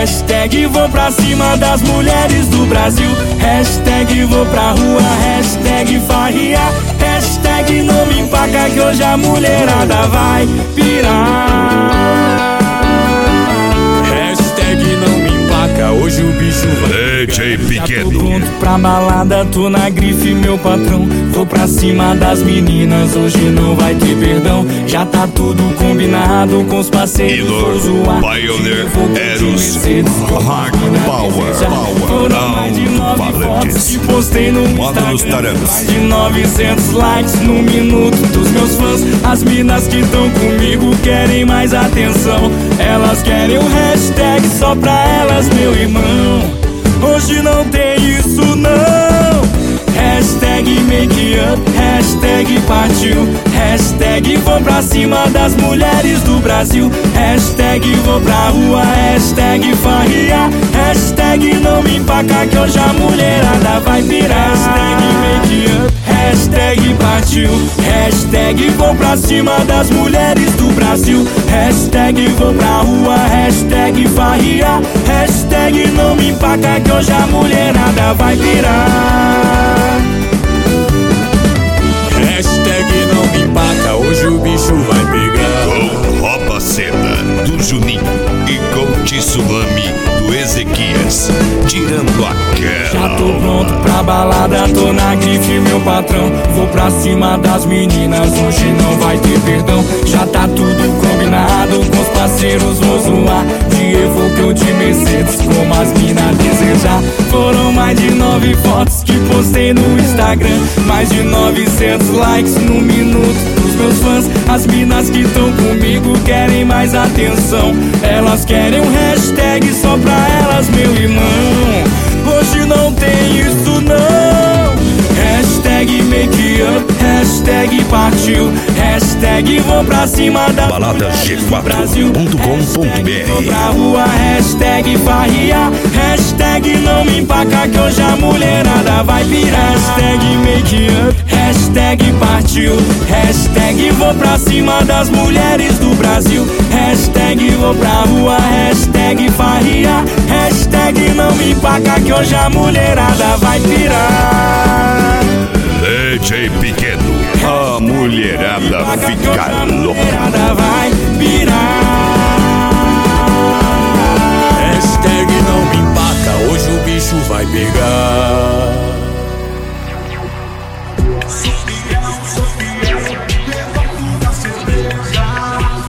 Hashtag vou pra cima das mulheres do Brasil. Hashtag vou pra rua, hashtag farriar. Hashtag não me empaca que hoje a mulherada vai pirar. Hashtag não me empaca, hoje o bicho vai. DJ Pequeno. Tô pronto pra balada, tô na grife, meu patrão. Vou pra cima das meninas, hoje não vai ter perdão. Já tá tudo combinado com os parceiros. Vou zoar, Pioneer, Eros, Hard Power, foram mais de 9 fotos que postei no Instagram. Mais de 900 likes no minuto dos meus fãs. As minas que tão comigo querem mais atenção. Elas querem um hashtag só pra elas, meu irmão. Hoje não tem isso não. Hashtag make up, hashtag partiu. Hashtag vou pra cima das mulheres do Brasil. Hashtag vou pra rua, hashtag farriar. Hashtag não me empaca que hoje a mulherada vai pirar. Hashtag make up, hashtag partiu. Hashtag vou pra cima das mulheres do Brasil. Hashtag vou pra rua, hashtag farriar. Hashtag não me empaca que hoje a mulherada vai pirar. Hashtag não me empaca, hoje o bicho vai pegar. Com Roupa Seda, do Juninho, e com Tsunami, do Ezequias, tirando aquela. Já tô pronto pra balada, tô na grife, meu patrão. Vou pra cima das meninas, hoje não vai ter perdão. Já tá tudo combinado com os parceiros, vou zoar. De Evoque ou de Mercedes, como as minas desejar. Foram mais de 9 fotos que postei no Instagram. Mais de 900 likes no minuto dos meus fãs. As minas que tão comigo querem mais atenção. Elas querem um hashtag só pra elas, meu irmão. Hoje não tem isso não. Hashtag make up, hashtag partiu. Hashtag vou pra cima da baladag4.com.br. Vou pra rua, hashtag farriar. Hashtag não me empaca que hoje a mulherada vai pirar. Hashtag make up, hashtag partiu. Hashtag vou pra cima das mulheres do Brasil. Hashtag vou pra rua, hashtag farriar. Hashtag não me empaca que hoje a mulherada vai pirar. DJ Pequeno, a mulherada fica louca. Vai